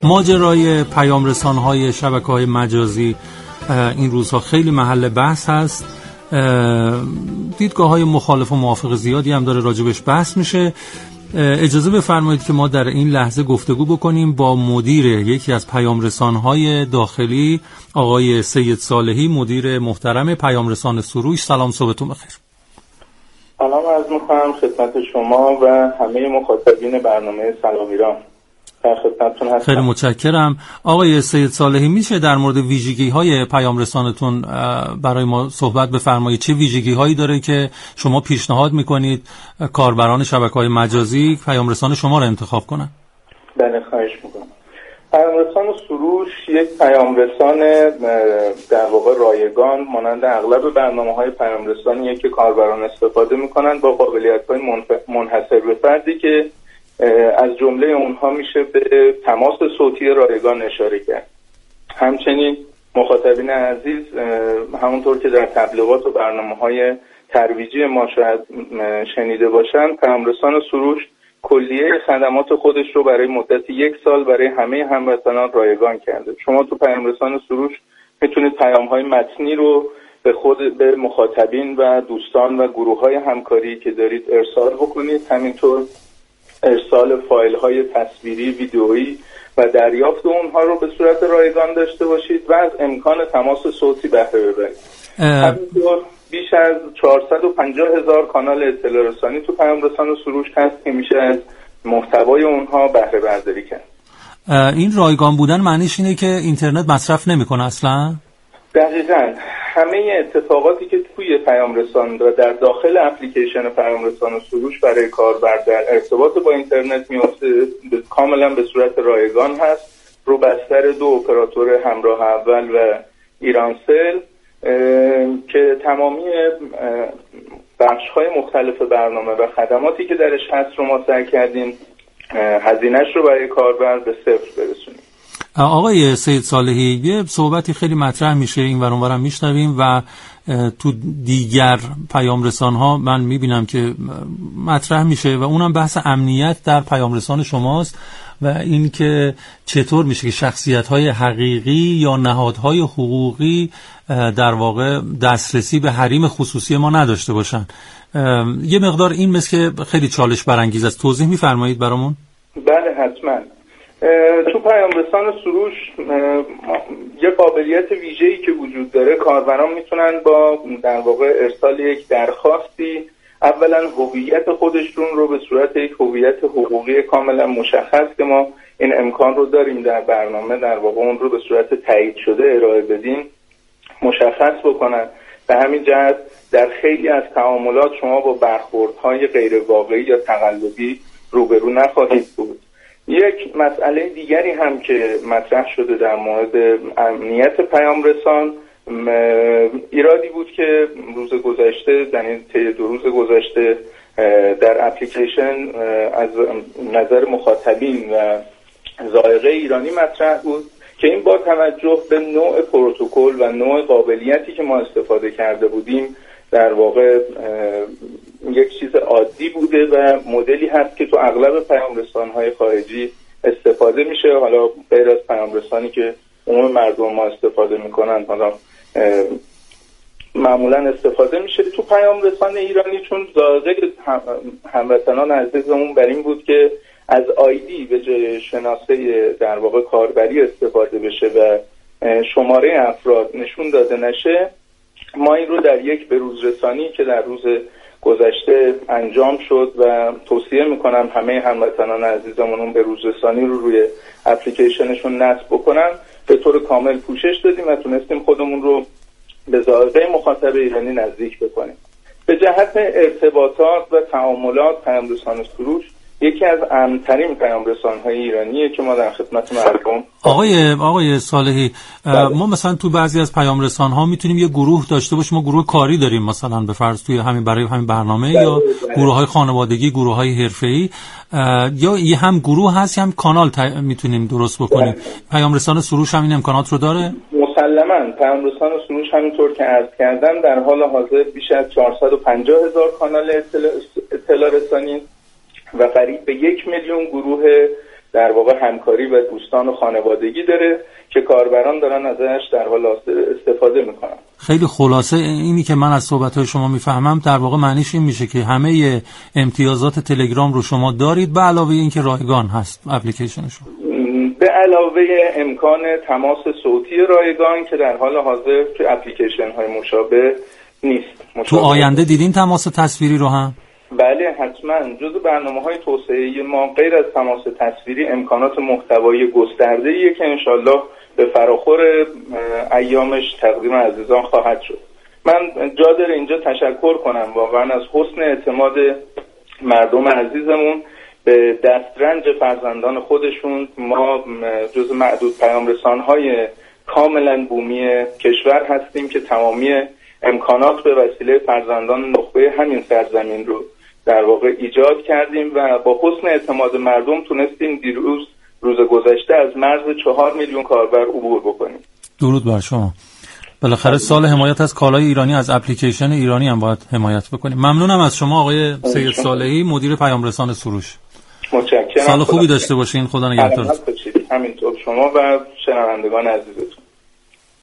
ماجرای پیام رسان‌های شبکه‌های مجازی این روزها خیلی محل بحث هست. دیدگاه‌های مخالف و موافق زیادی هم داره راجبش بحث میشه. اجازه بفرمایید که ما در این لحظه گفتگو بکنیم با مدیر یکی از پیام رسان‌های داخلی، آقای سید صالحی، مدیر محترم پیام رسان سروش. سلام، صبحتون بخیر. سلام عرض می‌کنم خدمت شما و همه مخاطبین برنامه سلام ایران. خیلی متشکرم. آقای سید صالحی، میشه در مورد ویژگی‌های پیام رسانتون برای ما صحبت بفرمایید؟ چه ویژگی‌هایی داره که شما پیشنهاد میکنید کاربران شبکه‌های مجازی پیام رسان شما رو انتخاب کنن؟ بله، خواهش میکنم. پیام رسان سروش یک پیام رسان در واقع رایگان مانند اغلب برنامه‌های پیام رسانیه که کاربران استفاده میکنن با قابلیت‌های منحصر به فردی که از جمله اونها میشه به تماس صوتی رایگان اشاره کرد. همچنین مخاطبین عزیز همونطور که در تبلیغات و برنامه‌های ترویجی ما شاید شنیده باشن، پیام رسان سروش کلیه خدمات خودش رو برای مدت 1 سال برای همه هموطنان رایگان کرده. شما تو پیام رسان سروش میتونید پیام‌های متنی رو به مخاطبین و دوستان و گروه‌های همکاری که دارید ارسال بکنید، همینطور ارسال فایل‌های تصویری، ویدئویی و دریافت اونها رو به صورت رایگان داشته باشید و از امکان تماس صوتی بهره ببرید. همینطور بیش از 450,000 کانال اطلاع رسانی تو پیام رسان سروش هست که میشه از محتوای اونها بهره برداری کرد. این رایگان بودن معنیش اینه که اینترنت مصرف نمی‌کنه اصلا؟ دقیقاً. همه اتفاقاتی که توی پیام رسان و در داخل اپلیکیشن پیام رسان سروش برای کاربر در ارتباط با اینترنت میفته کاملا به صورت رایگان هست، رو بستر 2 اپراتور همراه اول و ایرانسل که تمامی بخش‌های مختلف برنامه و خدماتی که درش هست رو ما سعی کردیم هزینه‌اش رو برای کاربر به 0 برسونیم. آقای سید صالحی، یه صحبتی خیلی مطرح میشه این ور اون ورم میشنویم و تو دیگر پیام رسان ها من میبینم که مطرح میشه و اونم بحث امنیت در پیام رسان شماست و این که چطور میشه که شخصیت های حقیقی یا نهادهای حقوقی در واقع دسترسی به حریم خصوصی ما نداشته باشن. یه مقدار این مثل که خیلی چالش برانگیز است. توضیح میفرمایید برامون؟ بله حتما. تو پیام رسان سروش یه قابلیت ویژه‌ای که وجود داره، کاربران میتونن با در واقع ارسال یک درخواستی اولا هویت خودشون رو به صورت یک هویت حقوقی کاملا مشخص که ما این امکان رو داریم در برنامه در واقع اون رو به صورت تایید شده ارائه بدیم مشخص بکنن. به همین جهت در خیلی از تعاملات شما با برخوردهای غیر واقعی یا تقلبی روبرو نخواهید بود. یک مسئله دیگری هم که مطرح شده در مورد امنیت پیام رسان ایرادی بود که روز گذشته یعنی طی 2 روز گذشته در اپلیکیشن از نظر مخاطبین و ذائقه ایرانی مطرح بود که این با توجه به نوع پروتکل و نوع قابلیتی که ما استفاده کرده بودیم در واقع یک چیز عادی بوده و مدلی هست که تو اغلب پیام رسان‌های خارجی استفاده میشه. حالا غیر از پیام رسانی که عموم مردم ما استفاده میکنن، حالا معمولا استفاده میشه تو پیام رسان ایرانی، چون ذائقه هموطنان عزیزمون بر این بود که از آیدی به جای شناسه در واقع کاربری استفاده بشه و شماره افراد نشون داده نشه. ما این رو در یک بروز رسانی که در روز گذشته انجام شد و توصیه میکنم همه هموطنان عزیزمون اون بروز رسانی رو روی اپلیکیشنشون نصب بکنن، به طور کامل پوشش دادیم و تونستیم خودمون رو به ذائقه مخاطب ایرانی نزدیک بکنیم. به جهت ارتباطات و تعاملات پیام رسان سروش یکی از امن‌ترین پیام رسان‌های ایرانیه که ما در خدمت مردم. آقای صالحی، ما مثلا تو بعضی از پیام رسان‌ها میتونیم یه گروه داشته باشیم، ما گروه کاری داریم مثلا به فرض توی برای همین برنامه یا گروه‌های خانوادگی، گروه‌های حرفه‌ای، یا یه هم گروه هست هم کانال میتونیم درست بکنیم. پیام رسان سروش هم این امکانات رو داره؟ مسلماً پیام رسان سروش همینطور که عرض کردم در حال حاضر بیش از 450,000 کانال اطلاع رسانی و قریب به 1 میلیون گروه در واقع همکاری و دوستان و خانوادگی داره که کاربران دارن ازش در حال استفاده میکنن. خیلی خلاصه اینی که من از صحبت‌های شما میفهمم در واقع معنیش این میشه که همه امتیازات تلگرام رو شما دارید به علاوه اینکه رایگان هست اپلیکیشنشون، به علاوه امکان تماس صوتی رایگان که در حال حاضر تو اپلیکیشن های مشابه نیست. تو آینده دیدین تماس تصویری رو هم؟ بله حتما. جزو برنامه‌های توسعه ما غیر از تماس تصویری امکانات محتوایی گسترده‌ایه که انشالله به فراخور ایامش تقدیم عزیزان خواهد شد. من جا داره اینجا تشکر کنم واقعا از حسن اعتماد مردم عزیزمون به دسترنج فرزندان خودشون. ما جز معدود پیامرسان‌های کاملا بومی کشور هستیم که تمامی امکانات به وسیله فرزندان نخبه همین سرزمین رو در واقع ایجاد کردیم و با حسن اعتماد مردم تونستیم دیروز روز گذشته از مرز 4 میلیون کاربر عبور بکنیم. درود بر شما. بالاخره سال حمایت از کالای ایرانی از اپلیکیشن ایرانی هم باید حمایت بکنیم. ممنونم از شما آقای سید صالحی، مدیر پیام رسان سروش. متشکرم. سال خوبی داشته باشین. خدا نگهدار. همینطور شما و شنوندگان عزیز.